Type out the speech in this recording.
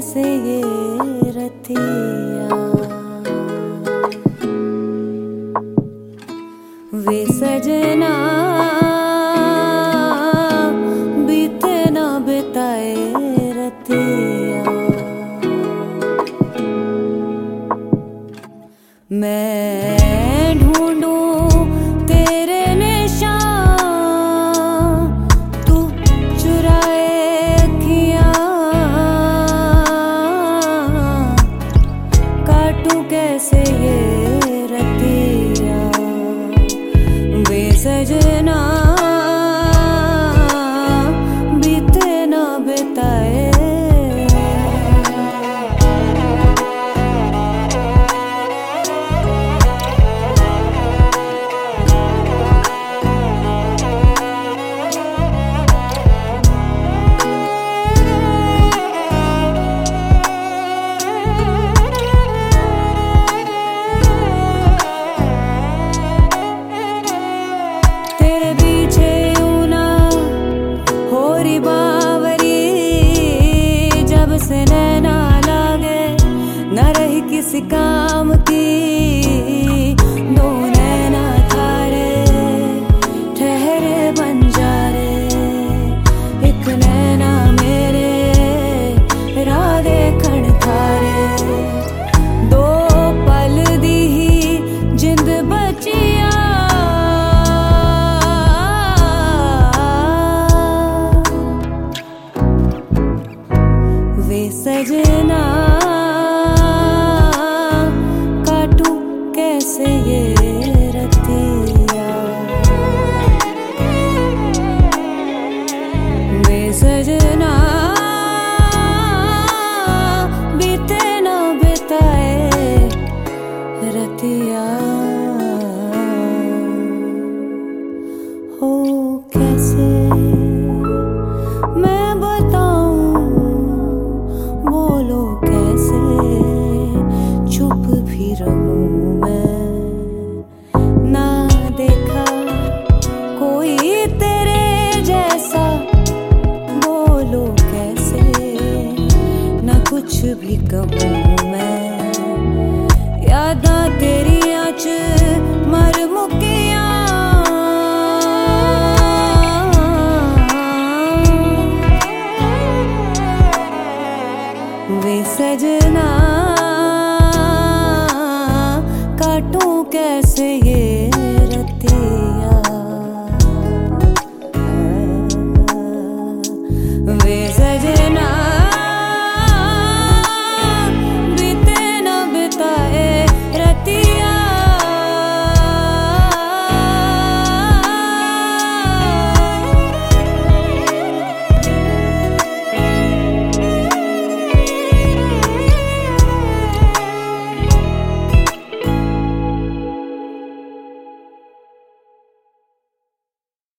कैसे ये रतिया वे सजना बीते ना बिताए रतिया मैं ढूंढूं तेरे निशान तू चुराए अखियां काटूं कैसे ये रतिया वे सजना बीते ना बिताए से नैना लागे न रही किसी काम की दो नैना थारे ठहरे बंजारे एक नैना मेरे राधे खण थारे दो पल दी ही जिंद बचिया वे सजना काटूं कैसे ये रतिया वे सजना बीते ना बिताए रतिया हो कैसे मैं बोलो कैसे चुप भी रहूं मैं ना देखा कोई तेरे जैसा बोलो कैसे ना कुछ भी कहूं मैं यादा तेरी आँच मर मुकिया वे सजना काटूं कैसे ये